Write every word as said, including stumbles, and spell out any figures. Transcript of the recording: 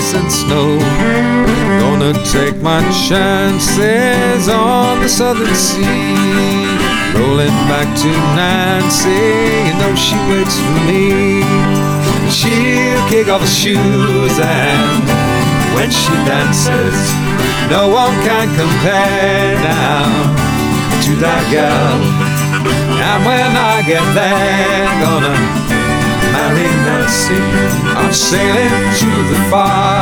ice and snow. Gonna take my chances on the southern sea. Rolling back to Nancy, you know she waits for me. She'll kick off her shoes, and when she dances, no one can compare now to that girl. And when I get there, gonna marry Nancy. I'm sailing to the far